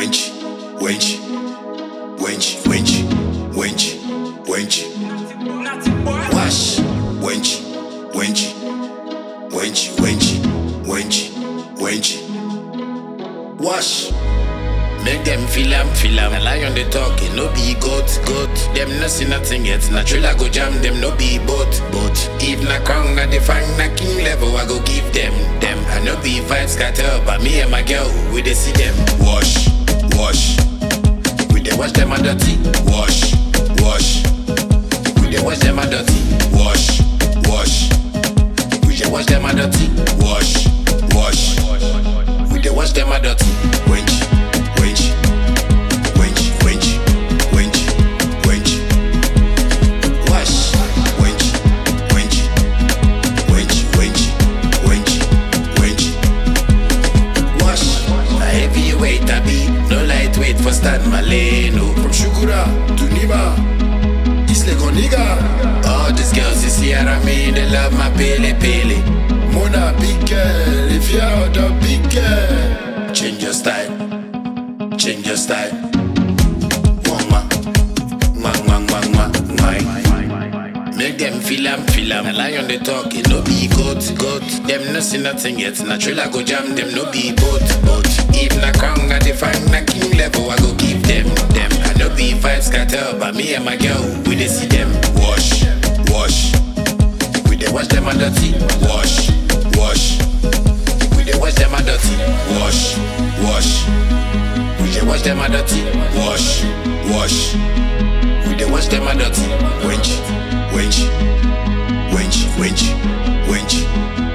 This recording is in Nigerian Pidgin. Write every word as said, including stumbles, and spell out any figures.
wench, wench, wench, wench, wench, wench. Wash, wench, wench, wench, wench, wench, wench. Wash. Make them feel am, feel am. A lion they talk, it no be goat, goat. Them no see nothing yet. Natural I go jam, them no be boat, boat. If na crown, na define, na king level, I go give them, them. I no be vibes scatter, but me and my girl, we dey see them. Wash, wash. We dey wash them a dirty. Wash, wash. We dey wash them a dirty. Wash, wash. We dey wash them a dirty. Wash, wash. We dey wash them a dirty. Wench. Wench, wench, wench, wench, wench. Wash, wench, wench, wench, wench, wench, wench. Wash. A heavyweight I be, no lightweight for Stan Maleno. From Shukura to Niba, East Lake Oniga. All these girls you see around me, they love my pele pele. Mona big girl, if you're out of big girl, change your style. Change your style. Mwah, mwah, mwah, mwah, mwah, mwah. Make them feel am, feel am. A lion they talk, it no be goat, goat. Them no see nothing yet. Natural I go jam, them no be boat, boat. If na crown, I define, na king level, I go give them, them. I no be vibes scatter, but me and my girl, we dey see them. Wash, wash. We dey wash them a dirty. Wash, wash. We dey wash them a dirty. Wash, wash. We dey wash them a dirty. Wash, wash. We dey wash them a dirty. Wench, wench, wench, wench, wench.